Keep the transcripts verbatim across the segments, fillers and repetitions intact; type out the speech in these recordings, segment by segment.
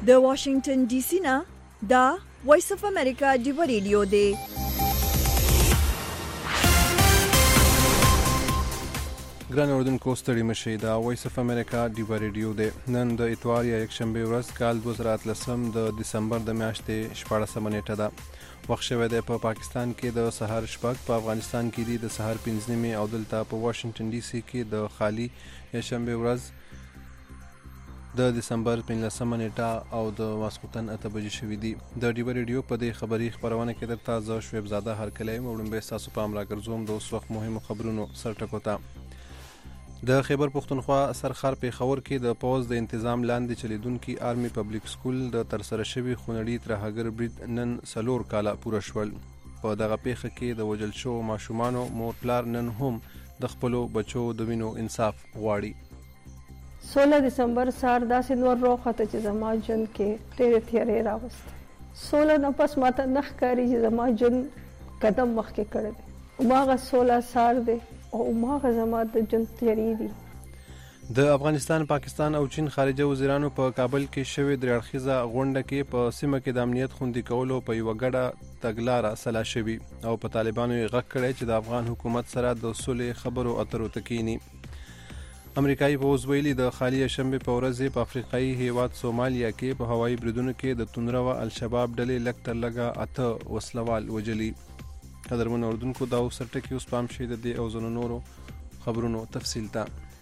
د واشنگټن ډي سي نه دا وایس اف امریکا ډیو ریډیو دی. ګران اوردونکو ستړي مشئ، دا وایس اف امریکا ډیو ریډیو دی. نن د اتوار یا یکشنبه ورځ کال دوه زره اتلسم د دسمبر د میاشتې شپاړسمه نیټه ده. وخت شوی دی په پا پاکستان کې د سهار شپږ، په افغانستان کې دی د سهار پنځه نیمې او دلته په واشنگټن ډي سي کې د خالي یکشنبه ورځ د دسمبر پنځلسمه نیټه او د ماسخوتن اته بجې شوي دي. د ډیو ریډیو په دې خبري خبرونه کې درته زه شعیب زاده هرکلی وړاندې ستاسو پام راګرځوم د اوس وخت مهمو خبرونو سرټکو ته. د خیبر پښتونخوا سرخر پیښور کې د پوز د انتظام لاندې چلیدونکي آرمي پبلک سکول د ترسره شوي خونړي ترهګر برید نن څلور کاله پوره شول. په دغه پیښه کې د وژل شوو ماشومانو مور پلار نن هم د خپلو بچو د وینو انصاف غواړي. سولہ دسمبر سار داسې نور روخته چې زما ژوند کې ډېرې تیارې راوستې. سولہ نه پس ماته نه ښکاري چې زما ژوند قدم مخکې کړی دی. هماغه سولہ سار دی او هماغه زما د ژوند تیارې دي. د افغانستان، پاکستان او چین خارجه وزیرانو په کابل کې شوې درې اړخیزه غونډه کې په سیمه کې د امنیت خوندي کولو په یوه ګډه تګلاره سلا شوي او په طالبانو یې غږ کړی چې د افغان حکومت سره د سولې خبرو اترو ته کینی. امریکایي پوځ ویلي د خالي شنبه په ورځ په افریقایي هیواد سومالیا کې په هوایي بریدونو کې د تونرو الشباب ډلې لږ تر لږه اته وسلوال وجلي. قدرمن اوردونکو دا وسرټکي اوس پام شي د دې او زنو نورو خبرونو تفصیل ته.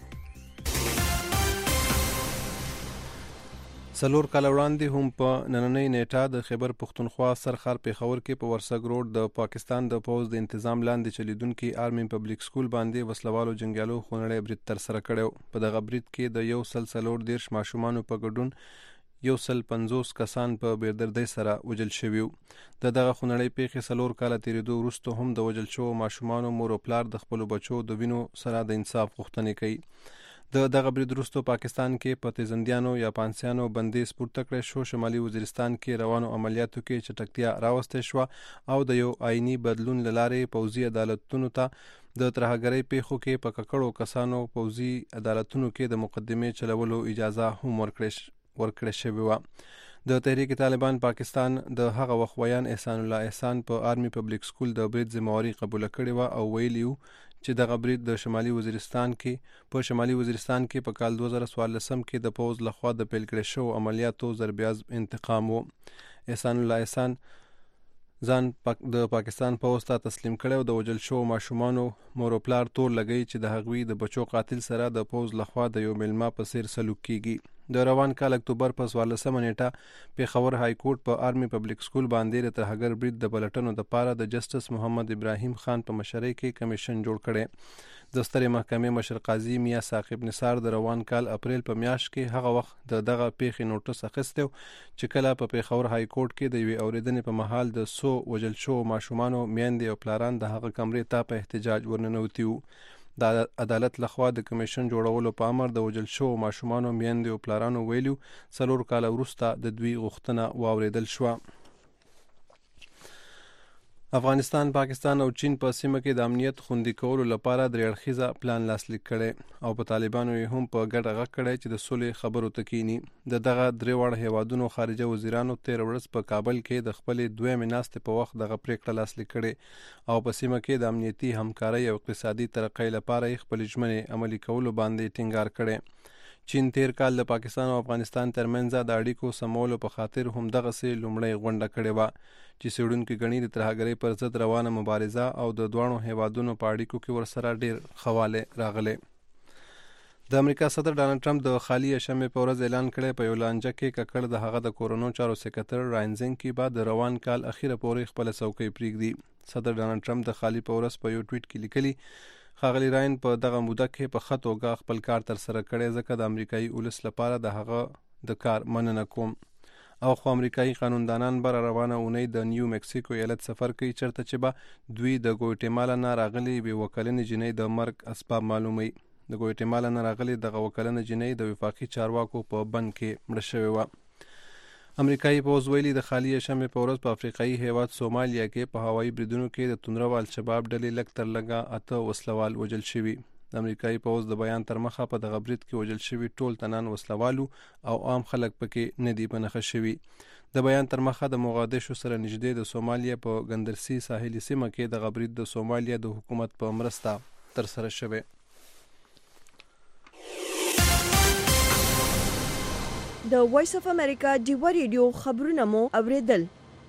څلور کاله وړاندې هم په نننۍ نیټه د خیبر پښتونخوا سرخر پیښور کې په ورسګ روډ د پاکستان د پوز د انتظام لاندې چلیدونکي آرمي پبلک سکول باندې وسلوالو جنګیالو خونړی برید ترسره کړی. په دغه برید کې د یو سل څلور دېرش ماشومانو په ګډون یو سل پنځوس کسان په بیدردۍ سره وژل شوي وو. د دغه خونړۍ پیښې څلور کاله تېرېدو وروسته هم د وژل شوو ماشومانو مور او پلار د خپلو بچو د وینو سره د انصاف غوښتنې کوي. د دغه برید وروسته پاکستان کې په تیزندیانو یا پانسیانو بندیز پورته کړی شو. شمالي وزیرستان کې روانو عملیاتو کې چټکتیا راوستې شوه او د یو آئینی بدلون له لارې پوځي عدالتونو ته د ترهګرۍ پیښو کې په ککړو کسانو پوځي عدالتونو کې د مقدمې چلولو اجازه هم ورکړې شوې وه. د تحریک طالبان پاکستان د هغه وخت ویان احسان الله احسان په آرمي پبلک سکول د برید ذمہواري قبوله کړې وه او ویلي وو چې دغه برید د شمالي وزیرستان کې په شمالي وزیرستان کې په کال دوه زره څوارلسم کې د پوځ لخوا د پیل کړې شوو عملیاتو ضربیاز انتقام و. احسان الله احسان ځان د پاکستان پوځ ته تسلیم کړی او د وژل شوو ماشومانو مور او پلار تور لګی چې د هغوی د بچو قاتل سره د پوځ لخوا د یو میلمه په څیر سلوک کیږي. د روان کال اکتوبر په څوارلسمه نیټه پیښور های کورټ په آرمي پبلک سکول باندې د ترهګر برید د پلټنو دپاره د جسټس محمد ابراهیم خان په مشرۍ کې کمیشن جوړ کړی. د سترې محکمې مشر قاضي میا ثاقب نثار د روان کال اپریل په میاشت کې هغه وخت د دغه پیښې نوټس اخیستی چې کله په پیښور های کورټ کې د یوې اورېدنې په مهال د څو وژل شوو ماشومانو میندې او پلاران د هغه کمرې ته په احتجاج ورننوتي وو. د عدالت لخوا د کمیشن جوړولو په امر د وژل شوو ماشومانو میندې او پلارانو ویلو څلور کاله وروسته د دوی غوښتنه واورېدل شوه. افغانستان، پاکستان او چین په سیمه کې د امنیت خوندي کولو لپاره درې اړخیزه پلان لاسلیک کړی او په طالبانو یې هم په ګډه غږ کړی چې د سولې خبرو ته کینی. د دغه درې واړه هیوادونو خارجه وزیرانو تېره ورځ په کابل کې د خپلې دویمې ناستې په وخت دغه پریکړه لاسلیک کړې او په سیمه کې د امنیتي همکارۍ او اقتصادي ترقۍ لپاره یې خپلې ژمنې عملي کولو باندې ټینګار کړی. چین تیر کال د پاکستان او افغانستان ترمنځ د اړیکو سمولو په خاطر هم دغسې لومړۍ غونډه کړې وه چې څېړونکي ګڼي د ترهګرۍ پر ضد روانه مبارزه او د دواړو هیوادونو په اړیکو کې ورسره ډېر ښه والی راغلی. د امریکا صدر ډانلډ ټرمپ د خالي شنبې په ورځ اعلان کړی په یو لانجه کې ککړ د هغه د کورونو چارو سکرټر راینزینګ کې به د روان کال اخیره پورې خپله څوکۍ پرېږدي. صدر ډانلډ ټرمپ د خالي په ورځ په یو ټویټ کې لیکلي ښاغلی راین په دغه موده کې په ښه توګه خپل کار ترسره کړی ځکه د امریکایي ولس لپاره د هغه د کار مننه کوم. او خو امریکایي قانوندانان به روانه اونۍ د نیو مکسیکو ایالت سفر کوي چېرته چې به دوی د ګویټیمالا نه راغلي یوې وکلنې جینۍ د مرګ اسباب معلوموي. د ګویټیمالا نه راغلي دغه وکلنه جینۍ د وفاقي چارواکو په بند کې مړه شوې وه. امریکایي پوځ ویلي د خالي شنبې په ورځ په افریقایي هیواد سومالیا کې په هوایي بریدونو کې د تونرو الشباب ډلې لږ تر لږه اته وسلوال وژل شوي. د امریکایي پوځ د بیان تر مخه په دغه برید کې وژل شوي ټول تنان وسلوالو او عام خلک پکې نه دي په نښه شوي. د بیان تر مخه د موغادیشو سره نږدې د سومالیا په ګندرسي ساحلي سیمه کې دغه برید د سومالیا د حکومت په مرسته ترسره شوی. د وایس اف امریکا ډیوا ریډیو خبرونه مو اوریدل.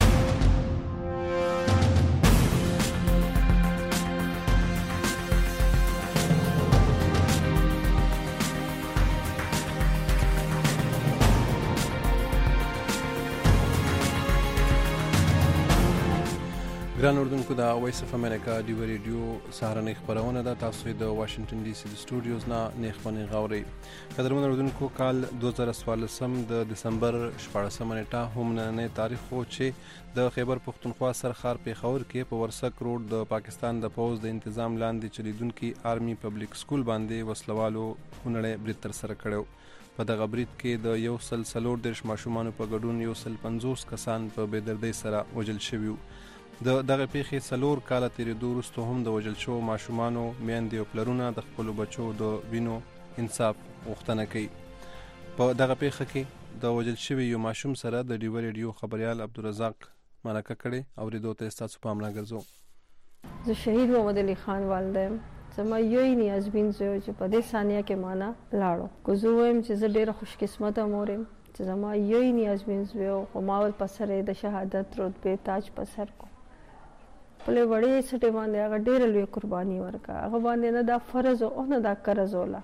ګران اردوونکو د وایس اف امریکا ډیوا ریډیو سهارنۍ خپرونه ده. تاسو د واشنگټن ډي سي د سټوډیوز نه نیخبنې غاوري. قدرمن اردوونکو، کال دوه زره څوارلسم د دسمبر شپاړسمه نیټه هم نننی تاریخ و چې د خیبر پښتونخوا سرخار پیښور کې په ورسک روډ د پاکستان د پوځ د انتظام لاندې چلیدونکي آرمي پبلک سکول باندې وسلوالو خونړی برید ترسره کړی. په دغه برید کې د یو سل څلور دېرش ماشومانو په ګډون یو سل پنځوس کسان په بېدردۍ سره وژل شوي وو. د دغه پیښې څلور کاله تېرېدو وروسته هم د وژل شوو ماشومانو میندې او پلرونه د خپلو بچو د وینو انصاف غوښتنه کوي. په دغه پیښه کې د وژل شوي یو ماشوم سره د ډیوا ریډیو خبریال عبدالرزاق مرکه کړې. اورېدو ته ستاسو پام راګرځو. زه شهید محمد علي خان والده یم. زما یو نیازبین زوی چې په دې ثانیه کې مانا لاړو. که زه ووایم چې زه ډېره خوشقسمته مور یم چې زما یو نیازبین زوی و، خو ما ول په سر یې د شهادت رتبې تاج په سر کو. خپلې وړې سټې باندې هغه ډېره لویه قرباني ورکړه. هغه باندې نه دا فرض او نه دا قرض وله.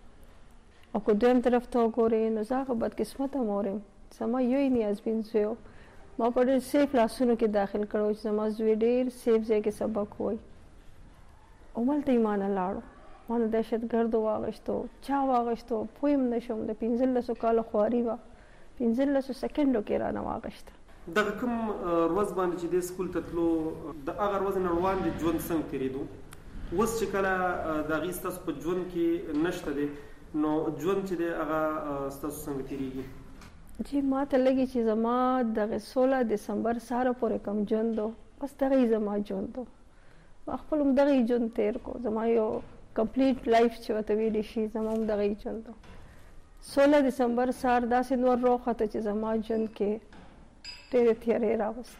او که دویم طرف ته وګورې نو زه هغه بدقسمته مور یم. زما یو نیازبین زوی و، ما په ډېر سیف لاسونو کې داخل کړی چې زما زوی ډېر سیف ځای کې سبق وایي. هملته یې مانه لاړو. ما نه دهشتګردو واغېستو، چا واغېستو پوه هم نه شوم. د پنځلسو کالو خواري وه، پنځلسو سکنډو کې رانه واغېسته. دغه کوم ورځ باندې چې د سکول ته تلو، د هغه ورځې نه وړاندې ژوند څنګه تېرېدو؟ اوس چې کله د هغې ستاسو په ژوند کې نشته دی، نو ژوند چې دی هغه ستاسو څنګه تېرېږي؟ جی ما ته لګي چې زما دغه سوله دسمبر سهاره پورې کوم ژوند و، بس دغه یې زما ژوند و. ما خپل هم دغه یې ژوند تېر کو. زما یو کمپلیټ لایف چې ورته ویلی شي، زما هم دغه یې ژوند و. سوله دسمبر سهار داسې نور راوخته چې زما ژوند کې ډېرې تیارې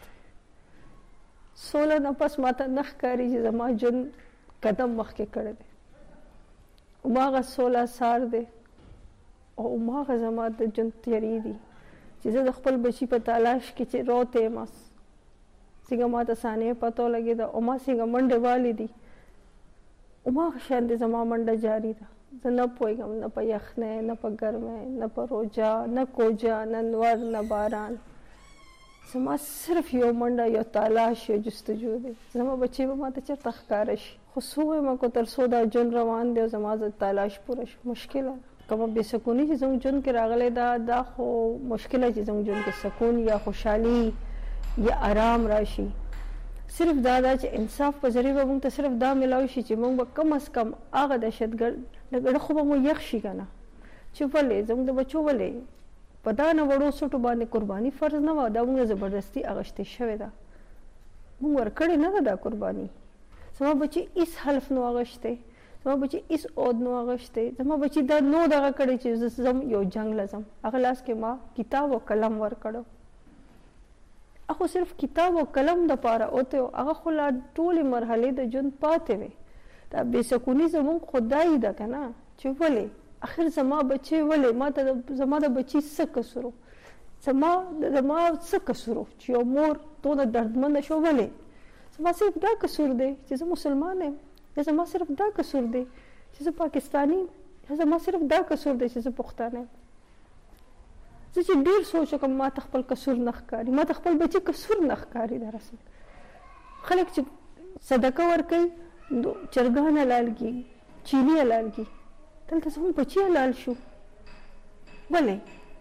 راوستې. سوله نه پس ماته نه ښکاري چې زما ژوند قدم مخکې کړی دی. هماغه سوله سهار دی او هماغه زما د ژوند تیارې دي چې زه د خپل بچي په تلاش کې چې روتی یم. څنګه ماته ثانیې پته ولګېده او ما څنګه منډې والې دي، هماغه شان دی زما منډه جاري ده. زه نه پوهېږم نه په یخنۍ، نه په ګرمۍ، نه په روجا، نه کوجا، نه نور، نه باران. زما صرف یو منډه، یو تلاش، یو جستجو دی. زما بچی به ماته چېرته ښکاره شي، خو څه ووایم که تر څو دا ژوند روان دی او زما د تلاش پوره شي، مشکله ده. کومه بې سکوني چې زموږ ژوند کې راغلی ده، دا خو مشکله چې زموږ ژوند کې سکون یا خوشحالي یا آرام راشي. صرف دا ده چې انصاف په ذریعه به موږ ته صرف دا میلاو شي چې موږ به کم از کم هغه دهشتګرد لږ خو به مو یخ شي که نه، چې ولې زموږ د بچو ولې په دا نه وړو سټو باندې قرباني فرض نه وه، دا موږ زبردستي اغشتې شوې ده. موږ ورکړې نه ده دا قرباني. زما بچي هېڅ حلف نو اغشتی، زما بچي هېڅ عود نو اغشتی. زما بچي دا نو دغه کړی چې زه ځم یو جنګ له ځم. هغه لاس کې ما کتاب او قلم ورکړو. هغه صرف کتاب او قلم دپاره اوتی و. هغه خو لا ټولې مرحلې د ژوند پاتې وې. دا بې سکوني زموږ خدای ده که نه، چې ولې اخر زما بچی ولې ما ته زما د بچی څه قصور و، زما زما څه قصور و چې یو مور دونه دردمنده شو؟ ولې زما صرف دا قصور دی چې زه مسلمان یم، یا زما صرف دا قصور دی چې زه پاکستاني یم، یا زما صرف دا قصور دی چې زه پښتانه یم؟ زه چې ډېر سوچ وکړم ما ته خپل قصور نه ښکاري، ما ته خپل بچي قصور نه ښکاري. دراصل خلک چې صدقه ورکوي نو چرګان حلال کېږي، چینی حلال کېږي، دلته زموږ بچي حلال شو. ولې؟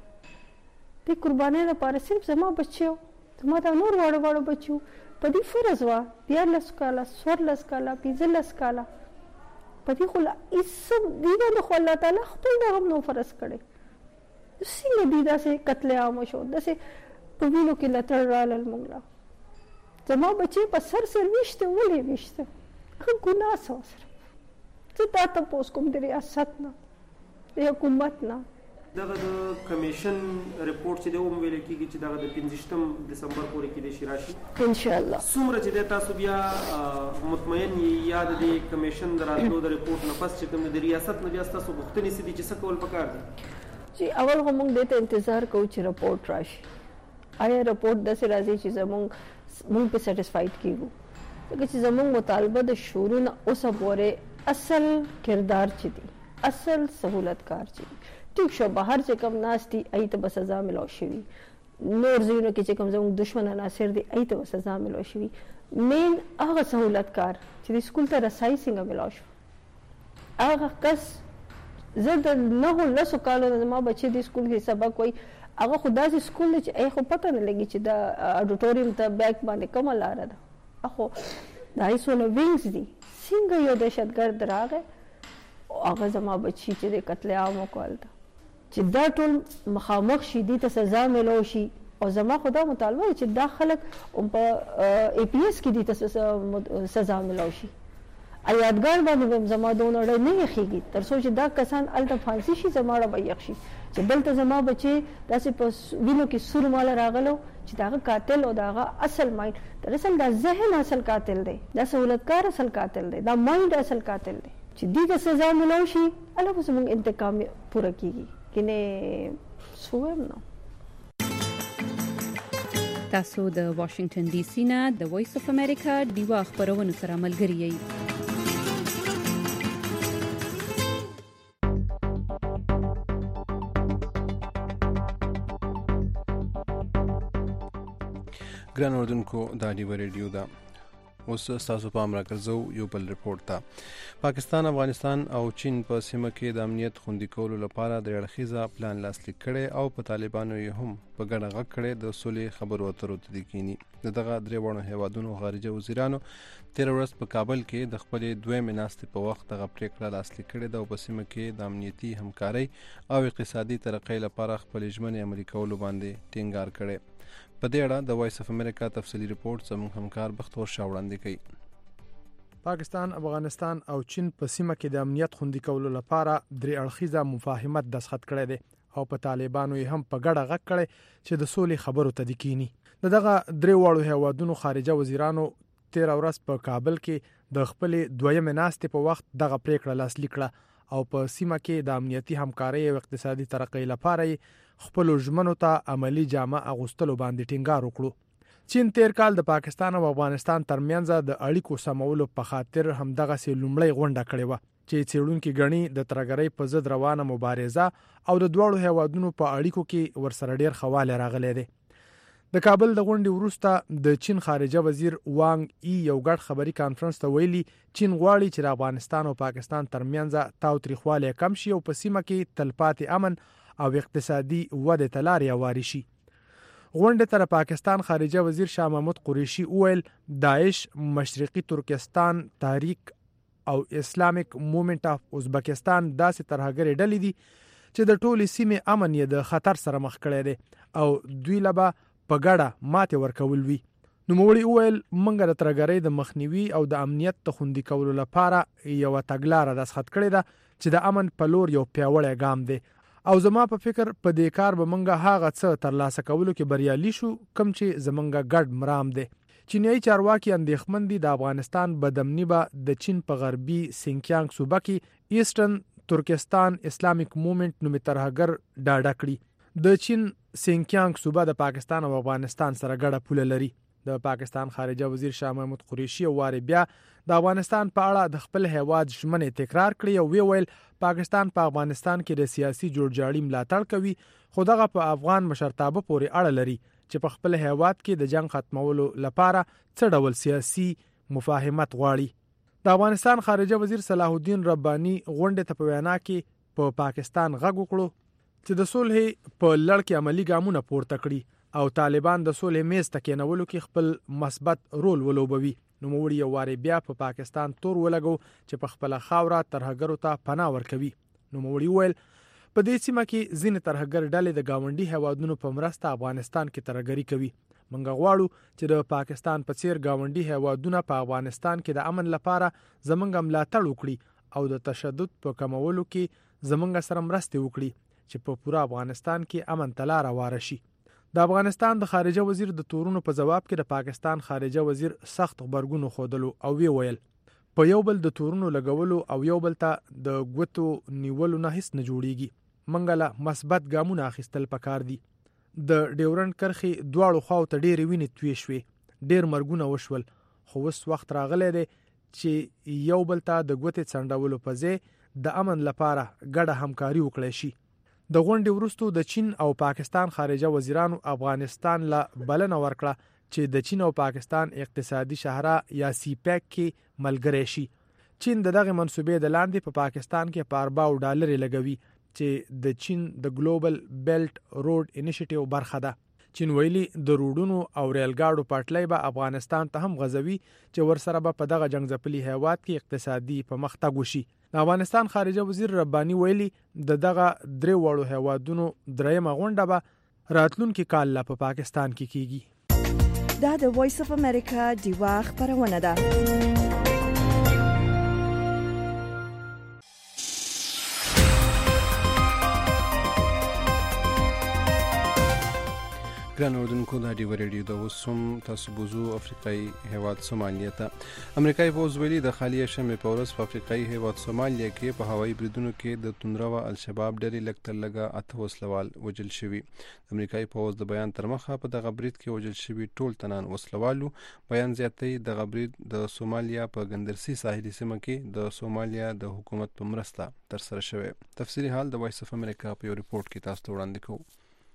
دې قربانۍ لپاره صرف زما بچی و، زما دا نور واړه واړه بچي وو. په دې فرض وه دیارلس کاله، څوارلس کاله، پنځلس کاله. په دې خو هېڅ دې باندې خو الله تعالی خپل دغه نو فرض کړی. څنګه دې داسې قتل عام شو، داسې په وینو کې لتړ رالل موږ له. زما بچی په سر سر ویشته. ولې ویشته؟ هغه ګناه څه وه؟ صرف زه دا تپوس کوم د ریاست نه د حکومت نه دغه د کمیشن ریپورت چې د اوم ویل کېږي چې دغه د پنځویشتم دسمبر پورې کې د شي راشي ان شاء الله څومره چې د تاسو بیا مطمئن یا د کمیشن د راتلو د ریپورت نه پس چې کوم د ریاست نه بیا تاسو غوښتنې سي دي چې څه کول پکار دي چې اول هم موږ دته انتظار کوو چې ریپورت راشي آیا ریپورت داسې راځي چې زموږ موږ په سټیسفاید کیږو ځکه چې زموږ مطالبه د شروع نه اوسه پورې اصل کردار چې دي اصل سہولتکار چې دي ٹھیک شو بهر چې کم ناشتي ایت به سزا ملو شوی نور زینو کې چې کم زموږ دشمن عناصر دي ایت به سزا ملو شوی مین هغه سہولتکار چې د سکول ته رسای څنګه ملو شو هغه کس زه د نه لسو کالو زما بچي د سکول کې سبق وای هغه خدا سي سکول چې ای خو پته نه لګي چې د اډیټوریم ته بیک باندې کومه لار ده اخو دای سونه وینګز دي څنګه یو دهشتګرد راغی هغه زما بچي چې د قتل عام وکړ چې دا ټول مخامخ شي دي ته سزا ملو شي او زما خدا مطالبه چې دا خلک هم په ای پی ایس کې دي ته سزا ملو شي یادګار باندې زما دونه نه یخیږي تر څو چې دا کسان الته فانسی شي زما را به یخ شي چې دلته زما بچي داسې په وینو کې سور مال راغلو چې داغه قاتل او داغه اصل مایند در اصل دا ذهن اصل قاتل دی دا سہولتکار اصل قاتل دی دا مایند اصل قاتل دی چې دې ته سزا ملو شي الله به زموږ انتقام پوره کیږي کینه سویم نو تاسو د واشنگټن ډي سي نه د وایس اف امریکا دیوا خبرونه سره ملګری یئ ګران اوردونکو دا دیوا ریډیو دا اوس تاسو پام راکړئ یو بل ریپورت ته پاکستان افغانستان او چین په سیمه کې د امنیت خوندي کولو لپاره د اړخیزه پلان لاسلیک کړي او په طالبانو یې هم په ګډه غږ کړي د سولې خبرو اترو تدقینی دغه درې وړو هیوادونو خارجه وزیرانو تیر ورځ په کابل کې د خپل دویمې ناستې په وخت دغه پریکړه لاسلیک کړي د په سیمه کې د امنیتي همکاري او اقتصادي ترقۍ لپاره خپل ژمنې عملي کولو باندې ټینګار کړي په دې اړه د وایس اف امریکا تفصیلی ریپورت زموږ همکار بختور شاه وړاندې کوي پاکستان افغانستان او چین په سیمه کې د امنیت خوندي کولو لپاره درې اړخیزه مفاهمت دستخط کړی دی او په طالبانو یې هم په ګډه غږ کړی چې د سولې خبرو تدقینی دغه درې وړو هیوادونو خارجه وزیرانو تیر ورځ په کابل کې د خپل دویمې ناستې په وخت دغه پریکړه لاسلیک کړه او په سیمه کې د امنیتي همکارۍ او اقتصادي ترقۍ لپاره خپل ژمنو ته عملی جامه اغوستلو باندې ټینګار وکړو چین تیر کال د پاکستان او افغانستان ترمنځ د اړیکو سمولو په خاطر همدغه سي لومړی غونډه کړې و چې څېړونکو غني د ترګرۍ په ضد روانه مبارزه او د دوړو هیوادونو په اړیکو کې ورسره ډیر خواله راغلي دي د کابل د غونډې وروسته د چین خارجه وزیر وانګ ای یو ګډ خبري کانفرنس ته ویلي چین غواړي چې د افغانستان او پاکستان ترمنځ تاوتریخواله کم شي او په سیمه کې تلپاتې امن او اقتصادي وده ته لارې هواري شي غونډه تر پاکستان خارجه وزیر شاه محمود قریشي ویل داعش مشرقي ترکستان تحریک او اسلامیک موومېنټ اف ازبکستان داسې ترهګرې ډلې دي چې د ټولې سیمې امن یې د خطر سره مخ کړی دی او دوی لبا په ګډه ماته ورکول وی نو موري ویل منګه د ترګرۍ د مخنیوي او د امنیت ته خوندي کولو لپاره یو تګلارې دسخط کړی ده چې د امن په لور یو پیاوړی ګام دی او زما په فکر په دې کار به منګه هاغه څه ترلاسه کولو کې بریالي شو کم چې زمونږه ګډ مرام دی چینایي چارواکي اندېښمن دي د افغانستان بدامني به د چین په غربي سینکیانګ صوبه کې ایسټرن ترکستان اسلامیک موومېنټ نومي ترهګر ډاډه کړي د چین سینکیانګ صوبه د پاکستان او افغانستان سره ګډه پوله لري د پاکستان خارجه وزیر شاه محمود قریشي واره بیا د افغانستان په اړه د خپل هیواد ژمنې تکرار کړې او وی ویل پاکستان په افغانستان کې د سیاسي جوړجاړي ملاتړ کوي خو دغه په افغان مشرتابه پورې اړه لري چې په خپل هیواد کې د جنگ ختمولو لپاره څه ډول سیاسي مفاهمت غواړي د افغانستان خارجه وزیر صلاح الدین رباني غونډه ته په وینا کې په پاکستان غږ وکړو چې د صلح په لړ کې عملی ګامونه پورته کړي او طالبان د صلح میز ته کېنولو کې خپل مثبت رول ولوبوي نو موږ یو واره بیا په پاکستان تور ولګو چې په خپل خاوره ترهګرو ته پناه ورکوي نو موږ ویل په دې سیمه کې ځینې ترهګر ډلې د گاونډي هیوادونو په مرسته افغانستان کې ترهګری کوي منګه غواړو چې د پاکستان په څیر گاونډي هیوادونه په افغانستان کې د امن لپاره زمونږ ملاتړ وکړي او د تشدد په کمولو کې زمونږ سره مرسته وکړي چې په پوره افغانستان کې امن تلاره واره شي. د افغانستان د خارجه وزیر د تورونو په جواب کې د پاکستان خارجه وزیر سخت خبرګون خوده او وی ویل په یو بل د تورونو لګولو او یو بل ته د ګوتو نیولو نه هیڅ نه جوړیږي. منګله مثبت ګامونه اخیستل پکار دي. د ډیورنډ کرښې دواړو خواو ته ډېرې وینې توی شوې، ډېر مرګونه وشول، خو اوس وخت راغلی دی چې یو بل ته د ګوتې څنډولو په ځای د امن لپاره ګډه همکاري وکړی شي. د غونډې وروسته د چین او پاکستان خارجه وزیرانو افغانستان له بلنه ورکړه چې د چین او پاکستان اقتصادي شاهراه یا سی پیک کې ملګری شي. چین د دغه منصوبې د لاندې په پا پاکستان کې په ارباو ډالر لګوي چې د چین د ګلوبل بیلټ روډ انیشیټیو برخه ده. چین ویلي د روډونو او ریلګاډو پټلۍ به افغانستان ته هم غځوي چې ورسره به په دغه جنگ ځپلي هیواد کې اقتصادي پرمختګ وشي. د افغانستان خارجه وزیر رباني ویلي د دغه درې وړو هیوادونو درېمه غونډه به راتلونکي کال لا په پا پاکستان کې کیږي. دا د وایس اف امریکا دیوا خبرونه ده. ګران اوردونکو د ډیو ریډیو د وسوم تاسو بوزو افریقای هیواد سومالیا ته امریکایي پوز ویلي د خالی شمه په ورځ په افریقای هیواد سومالیا کې په هوایي بریدونو کې د توندرو الشباب ډلې لکتر لګه اته وسلوال وجل شوي. امریکایي پوز د بیان تر مخه په دغه برید کې وجل شوي ټول تنان وسلوالو. بیان زیاتوي دغه برید د سومالیا په ګندرسي ساحلي سیمه کې د سومالیا د حکومت په مرسته تر سره شوی. تفصیلی حال د وایس اف امریکا په یو ریپورت کې تاسو ته وړاندې کوو.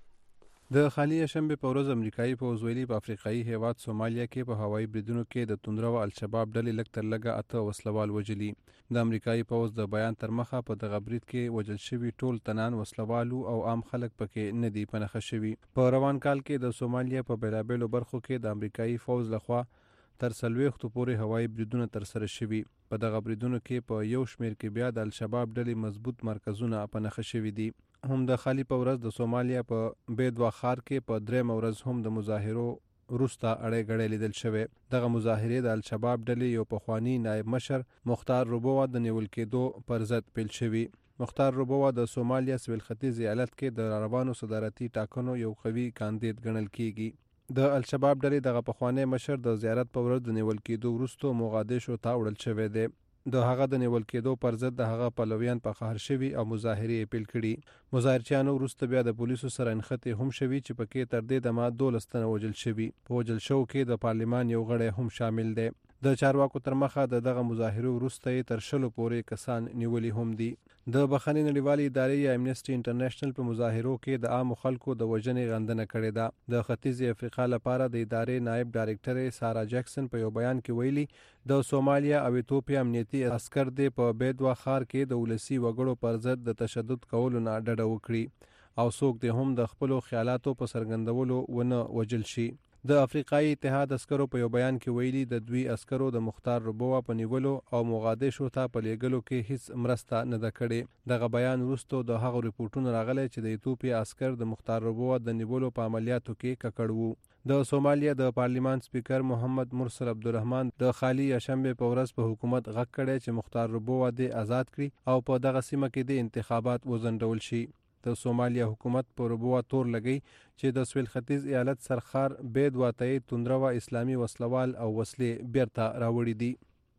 د خالی شنبه په ورځ امریکایي پوز ویلي په افریقایي هیواد سومالیا کې په هوایي بریدونو کې د توندرو الشباب ډلې لکتر لګه اته وسلوال وجلي. د امریکایي پوز د بیان تر مخه په دغه برید کې وجل شوي ټول تنان وسلوالو او عام خلک پکې نه دي پنهخه شوي. په روان کال کې د سومالیا په بیلابیلو برخو کې د امریکایي فوز لخوا تر څلوېښتو پورې هوایي بریدونه تر سره شوي. په دغه بریدونو کې په یو شمېر کې بیا د الشباب ډلې مضبوط مرکزونه پنهخه شوي دي. هم د خالی په ورځ د سومالیا په بیدوا ښار کې په درېمه ورځ هم د مظاهرو وروسته اړې ګړې لیدل شوې. دغه مظاهرې د الشباب ډلې یو پخوانی نایب مشر مختار روبووا د نیول کېدو پر ضد پیل شوي. مختار روبووا د سومالیا سویل ختیځ ایالت کې د روانو صدارتي ټاکنو یو قوي کاندید ګڼل کیږي. د الشباب ډلې دغه پخوانی مشر د زیارت په ورځ د نیول کېدو وروسته موغادیشو ته وړل شوی دی. د هغه د نیول کېدو پر ضد د هغه پلویان په قهر شوي او مظاهرې پیل کړي. مظاهرچیانو وروسته بیا د پولیسو سره نښتې هم شوي چې پکې تر دې دمه دولس تنه وژل شوي. په وژل شوو کې د پارلمان یو غړی هم شامل دی. د چارواکو تر مخه د دغه مظاهرو وروسته تر شلو پورې کسان نیولي هم دي. د بخښنې نړیوالې ادارې یا امنیسټي انټرنیشنل په مظاهرو کې د عامو خلکو د وژنې غندنه کړې ده. د ختیځې افریقا لپاره د ادارې نائب ډایرکټر سارا جکسن په یو بیان کې ویلي د سومالیا او ایتوپیا امنیتي عسکر دې په بیدوا ښار کې د ولسي وګړو پر ضد د تشدد کولو نه ډډه وکړي او څوک دې هم د خپلو خیالاتو په څرګندولو ونه وژل شي. د افریقایي اتحاد عسکرو په یو بیان کې ویلي د دوی عسکرو د مختار روبووا په نیولو او موغادیشو ته په لیږلو کې هیڅ مرسته نه ده کړې. دغه بیان وروسته د هغو ریپورټونو راغلی چې د ایتوپیا عسکر د مختار روبووا د نیولو په عملیاتو کې ککړ وو. د سومالیا د پارلیمان سپیکر محمد مرسل عبدالرحمن د خالی شنبه په ورځ په حکومت غږ کړی چې مختار روبووا دې آزاد کړي او په دغه سیمه کې د انتخابات وځنډول شي. د سومالیا حکومت په روبووا تور لګی چې د سویل ختیځ ایالت سرخار بیدوا ته توندرو اسلامي وسلوال او وسلې بیرته راوړي دي.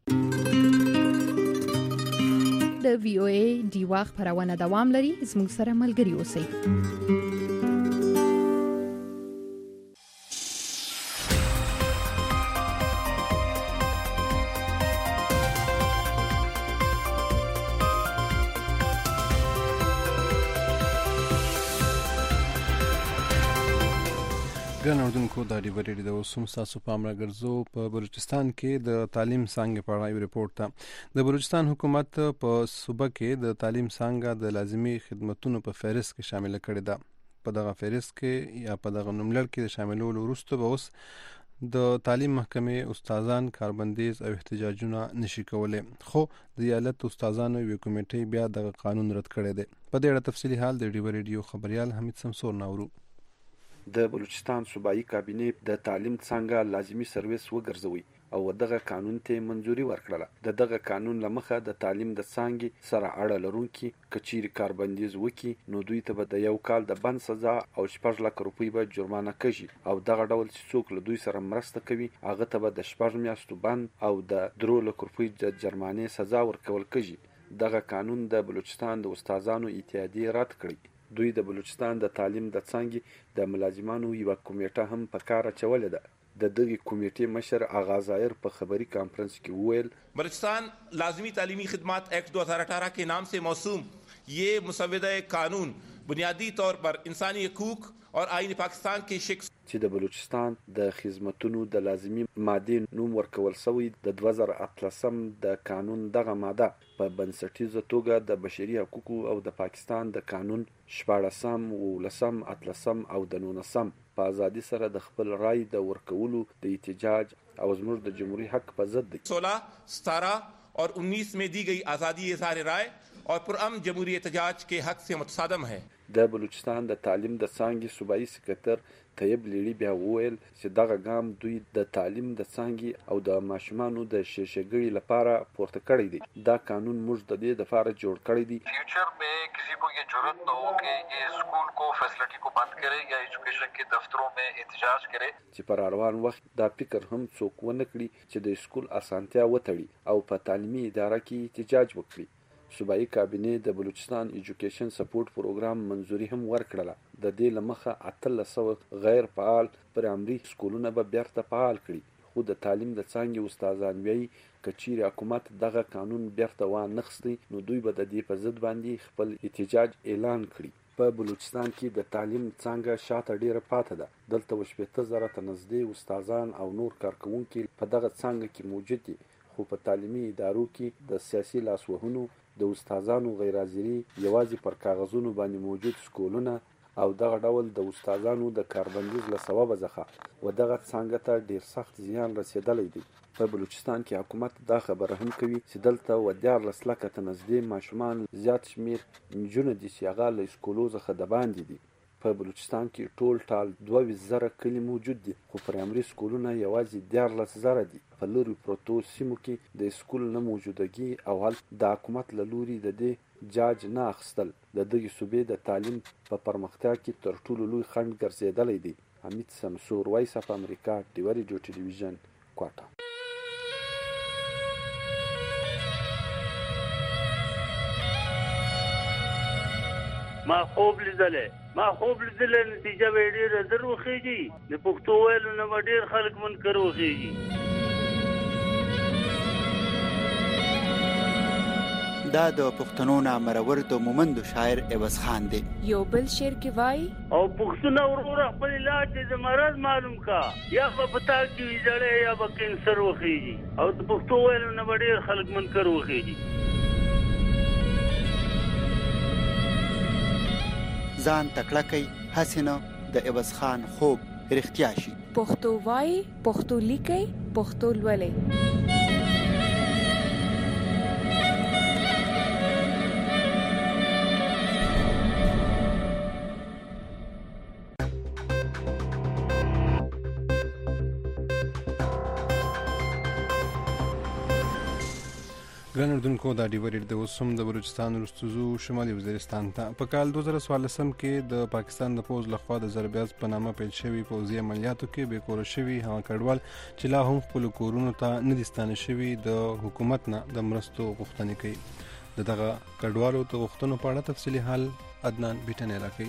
د وی او ای دیوا خبرونه دوام لري. زموږ سره ملګري اوسئ. ګران اوردونکو د ډیو ریډیو د وسوم تاسو پام راګرځو په بلوچستان کې د تعلیم څانګې په اړه یو ریپورت ته. د بلوچستان حکومت په صوبه کې د تعلیم څانګه د لازمي خدماتو په فهرست کې شامل کړې ده. په دغه فهرست کې یا په دغه نوملړ کې د شاملولو وروسته به اوس د تعلیم محکمې استادان کاربندیز او احتجاجونه نشي کولای، خو د ایالت استادانو یو کمیټې بیا دغه قانون رد کړی دی. په دې اړه تفصیلی حال د ډیو ریډیو خبريال حمید سمسور ناورو. د بلوچستان صوبایي کابینې د تعلیم څنګه لازمی سرویس وګرځوي او دغه قانون ته منځوري ورکړه. د دغه قانون لمخه د تعلیم د څانګې سره اړه لرونکي کچيري کاربندیز وکي نو دوی ته به د یو کال د بند سزا او شپږ لک روپۍ به جرمانه کړي او دغه ډول چې څوک له دوی سره مرسته کوي هغه ته به د شپږ میاشتو بند او د درو لک روپۍ د جرمانې سزا ورکول کېږي. دغه قانون د بلوچستان د استادانو اتحادیې رد کړی. دوی د بلوچستان د تعلیم د څانګې د ملازمانو یوه کمیټه هم په کار اچولې ده. د دغه کمیټې مشر آغا ظاهر په خبري کانفرنس کې وویل بلوچستان لازمی تعلیمی خدمات ایکٹ دو ہزار اٹھارہ کے نام سے موسوم یہ مسودہ قانون بنیادی طور پر انسانی حقوق اور آئین پاکستان کے شخص چې د بلوچستان د خدماتونو د لازمي ماده نوم ورکول شوی د دوه زره اتلسم د قانون دغه ماده په بنسټیزه توګه د بشري حقوقو او د پاکستان د قانون شپاړسم ولسم اتلسم او د نولسم په ازادي سره د خپل رائے د ورکولو د احتجاج او زموږ د جمهوریت حق په ضد دی. سولہ ستارہ اور انیس میں دی گئی آزادی اظہار رائے اور پرامن جمہوری احتجاج کے حق سے متصادم ہے. د بلوچستان د تعلیم د څانګې صوبایي سکرټر طیب لیړي بیا وویل چې دغه ګام دوی د تعلیم د څانګې او د ماشومانو د شیشهګړي لپاره پورته کړی دی. دا قانون موږ د دې لپاره جوړ کړی دی فیوچر में किसी को ये जरूरत न हो कि ये स्कूल को फैसिलिटी को बंद करे या एजुकेशन के दफ्तरों में احتجاج करे. چې پر روان وخت دا فکر هم څوک ونه کړي چې د سکول اسانتیا وتړي او په تعلیمي اداره کې احتجاج وکړي. صوبایي کابینه د بلوچستان ایجوکیشن سپورټ پروګرام منځوري هم ورکړه. د دې لمخه اتلس سوه غیر فعال پرایمري سکولونه به بیرته فعال کړي. خو د تعلیم د څانګې استادان وایي کچيري حکومت دغه قانون بیرته وانخستی نو دوی به د دې په ضد باندې خپل احتجاج اعلان کړي. په بلوچستان کې د تعلیم څانګه شاته ډیره پاتې ده. دلته وشپېته زره ته نږدې استادان او نور کارکوونکي په دغه څانګه کې موجود دي. خو په تعلیمي ادارو کې د سیاسي لاسوهنو د استادانو غیر حاضري یوازې پر کاغذونو باندې موجود سکولونه او دغه ډول د استادانو د کاربندیز له سببه څخه و دغه څانګه ته ډیر سخت زیان رسیدلی دی. په بلوچستان کې حکومت دا خبره هم کوي چې دلته و دیارلس لکه ته نږدې ماشومان زیات شمیر نجونې دي چې هغه له سکولو څخه د باندې دي. په بلوچستان کې ټول ټال دوه ویشت زره کلي موجود دي خو پرایمري سکولونه یوازې دیارلس زره دي. په لرې پرتو سیمو کې د سکول نه موجودګي او هلته د حکومت له لوري د دې جاج نه اخیستل د دغې صوبې د تعلیم په پرمختیا کې تر ټولو لوی خنډ ګرځېدلی دی. حمید سمسور، وایس اف امریکا، ډیوه ریډیو ټلویزیون، کوټه. ما خوب لیدلې ما خوب لیدلې نتیجه به ډېره زر وخېږي. د پښتو ویلو نه به ډېر خلک منکر وخېږي. دا د پښتنو نامرور د مومندو شاعر عوض خان دی. یو بل شعر کې وایي او پښتون ورور خپل علاج د مرض معلوم کا یا په پتا کې ویځړې یا به کینسر وخېږي او د پښتو ویلو نه به ډېر خلک منکر وخېږي. ځان تکړه کوي حسینه د عوض خان خوب رښتیا شي. پښتو وایي، پښتو لیکي، پښتو لولي. ګران اردوونکو دا ډیوه ریډیو د اوسم د بلوچستان وروستو شمالي وزیرستان ته په کال دوه زره څوارلسم کې د پاکستان د پوځ لخوا د زربیاز په نامه پیل شوي پوځي عملیاتو کې بې کوره شوي هغه کډوال چې لا هم خپلو کورونو ته نه دي ستانه شوي د حکومت نه د مرستو غوښتنې کوي. د دغه کډوالو د غوښتنو په اړه تفصیلي حال عدنان بیټنی راکوي.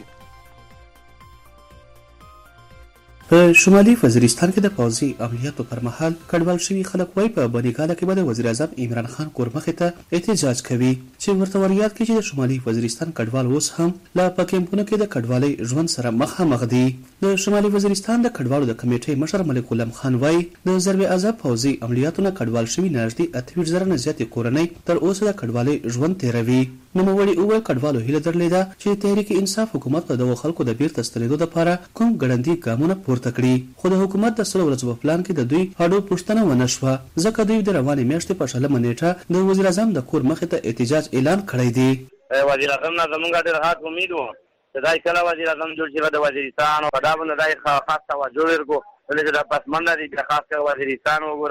په شمالي وزیرستان کې د پوځي عملیاتو پر مهال کډوال شوي خلک وایي په بنګاله کې به د وزیر اعظم عمران خان کور مخې ته احتجاج کوي چې ورته وریاد کوي چې د شمالي وزیرستان کډوال اوس هم لا په کیمپونو کې د کډوالۍ ژوند سره مخامخ دي. د شمالي وزیرستان د کډوالو د کمیټې مشر ملک غلام خان وایي د ضرب عذاب پوځي عملیاتو نه کډوال شوي نږدې اته ویشت زره نه زیاتې کورنۍ تر اوسه د کډوالۍ ژوند تیروي. نوموړي وویل کډوالو هیله درلوده چې تحریک انصاف حکومت به د خلکو د بیرته ستنېدو لپاره کوم ګړندي ګامونه پورته کړي خو د حکومت د سلو ورځو په پلان کې د دوی هډو پوښتنه ونه شوه ځکه دوی د روانې میاشتې په شلمه نیټه د وزیر اعظم د کور مخې ته احتجاج اعلان کړی دی. وزیر اعظم نه زموږ ډېر حات امید و چې دای کله وزیر اعظم جوړ شي د وزیرستان او دا باندې دای خاص توجه ورکو ولې دا پس منډه دي خاص کر وزیرستان وګوره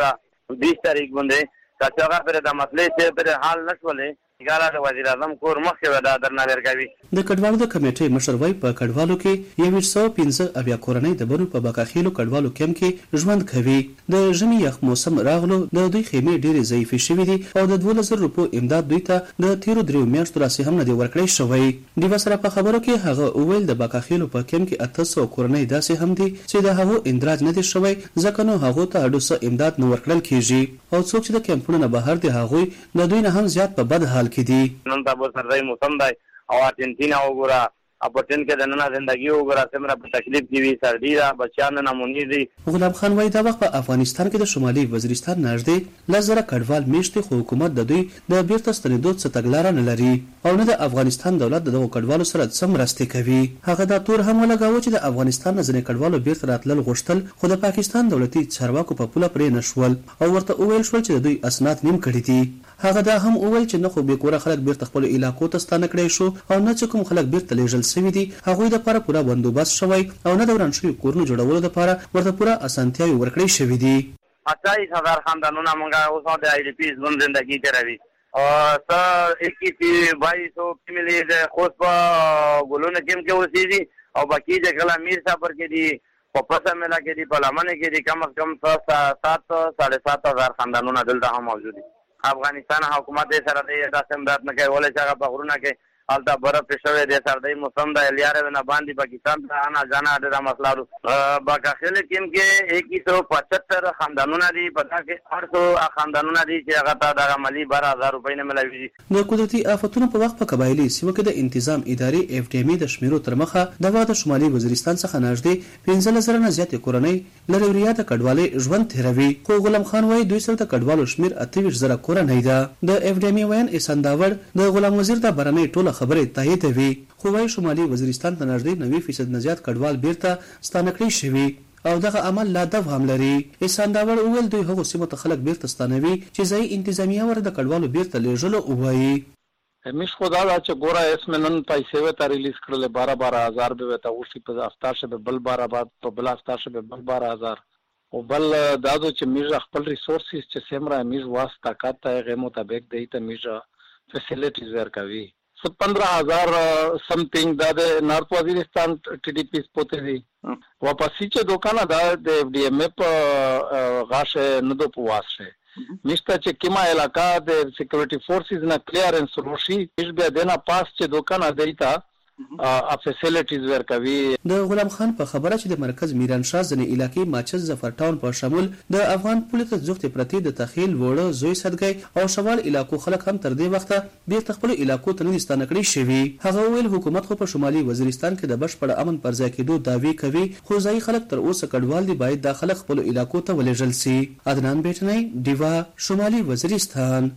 بیس تاریخ باندې کاڅه پر د مسلې چې پر حال نشولې ګاله د وزیر اعظم کور مخکې ودا درنه ورکوي. د کډوالو د کمیټې مشر وای په کډوالو کې یو سو پنځه اویا کورنۍ د بنو په باکاخیلو کډوالو کیمپ کې ژوند کوي. د ژمي یخ موسم راغلو د دوی خیمې ډېرې ضعیفې شوې دي او د دوه زره روپو امداد دوی ته د تیرو دریو میاشتو راسي هم نه دی ورکړی شوی. د وسره په خبرو کې هغه وویل د باکاخیلو په کیمپ کې اته سوه کورنۍ داسې هم دي چې د هغو اندراج نه دی شوی ځکه نو هغو ته اډو څه امداد نه ورکړل کیږي او څوک چې د کیمپونو نه بهر دي هغوی د دوی نه هم زیات په بد حال کې دي. نن تاسو سره موسم دی او ارجنټینا وګوره اپورتن کې د نن ژوندۍ وګوره څومره په تکلیف دی وی سردی دا بچیان نمونې دي. غلام خان وای دا وخت په افغانستان کې د شمالي وزیرستان نږدې لزره کډوال میشتي خو حکومت د دوی د بیرته ستنېدو څخه تګلاره نه لري او نه د افغانستان دولت دغه کډوالو سره څه مرسته کوي. هغه دا تور هم ولګاوه چې د افغانستان نه ځینې کډوالو بیرته راتلل غوښتل خو د پاکستان دولتي چارواکو په پوله پرې نشول او ورته وویل شول چې دوی اسناد نیم کړي دي. هغه دا هم وویل چې نه خو به کور خلک بیرته خپل علاقو ته ستانه کړي شو او نه چې کوم خلک بیرته لیږل شوي دي هغوی لپاره پوره بندوبست شوی او نه د وران شوي کورونو جوړولو لپاره ورته پوره اسانتیاوې ورکړې شوې دي. اٹھائیس ہزار خاندانونه موږ اوس د آی ډی پی ژوند زندگی کوي او سر اکیس بائیس سو فیملی د خوست په ګلونه کېم کې اوسېږي او باقي د کله میر صاحب کې دي په پسه ملا کې دي په لمنه کې دي کم از کم سات ساڑھے سات هزار خاندانونه دلته هم موجود دي. افغانستان حکومت سره د داسې امداد نه کوي ولې چې هغه په غرونه کې حالت برف شوی د سردی موسم د لیاره نه باندې پاکستان ته انا جانا د مسلارو باکاخیل کېم کې ایک سو پچہتر خاندانونه دي پتا کې اټ سو خاندانونه دي چې هغه ته د عملی بارہ هزار روپۍ نه ملوي. د قدرتي آفتونو په وخت په قبایلی سیمه کې د انتظام ادارې اف ډي ام د شمیرو تر مخه د واده شمالي وزیرستان څخه نږدې پنځه زره نه زیاتې کورنۍ لري ریاده کډوالۍ ژوند تیروي. خو غلام خان وایي دوی سره د کډوالو شمیر اته ویشت زره کورنۍ ده. د اف ډي ام وین اسنداور د غلام وزیر د برنۍ ټوله خبرې تاییدوي خو وايي شمالي وزیرستان ته نږدې نوي فیصد نه زیات کډوال بیرته ستانه کړي شوي او دغه عمل لا دوام لري. اسنداور وویل دوی هغو سیمو ته خلک بیرته ستانوي چې ځایي انتظامیه ور د کډوالو بیرته لیږلو ووایي. همیش خدا دا چې ګوره اسمه نن پیسې وته ریلیز کړل بارہ بارہ هزار به وته اوسې په هفته شه بل بارہ بعد په بل هفته شه بل بارہ هزار او بل دادو چې میږ خپل ریسورسز چې سمرا میږ واسطه کاته غو مطابق دی ته میږ فیسیلیټیز ورکوي. پندرہ ہزار سمتنگ دا د نارت وزیرستان ٹی ڈی پی پوتے دی واپسی چې دوکانه دا د اف ډي ام په غاشه ندو پواس شه مشته چې کیما علاقہ د سکیورټي فورسز نه کلیرنس روشي هیڅ بیا دینا پاس چې دوکانه دیتا ا فیسیلیټیز ورکوي. د غلام خان په خبره چې د مرکز میران شاه ځنې علاقې ماچز ظفر ټاون په شمول د افغان پولیس ځوخت پرتی د تخیل وړه زوی صدګي او شمال علاقو خلک هم تر دې وخته بیرته خپل علاقو ته نه ستانه کړي شوي. هغه ویل حکومت خو په شمالي وزیرستان کې د بشپړ امن پر ځای کېدو دعوی کوي خو ځای خلک تر اوسه کډوال دي باید داخله خپل علاقو ته ولېږل شي. عدنان بیٹنی دیوا شمالي وزیرستان.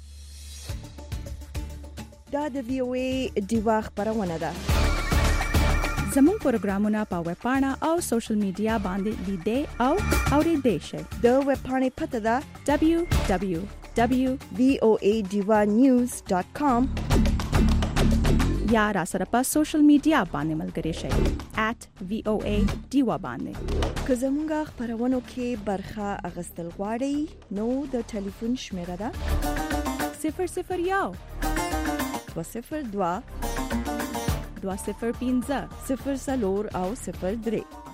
دا د وی او ای دیوا خبرونه ده. زموږ پروګرامونه په ویب پاڼه او سوشل میډیا باندې لیدئ او اورئ شئ. د ویب پاڼې پته ده دبليو دبليو دبليو ډاٹ وی او ای دیوا نیوز ډاٹ کام یا را سره په سوشل میډیا باندې ملګري شئ ایٹ وی او ای دیوا باندې. که زموږ خبرونو کې برخه اغستل غواړئ نو د ټلیفون شمیره ده صفر صفر یو دو صفر دوا دو صفر پینځه صفر څلور او صفر درې.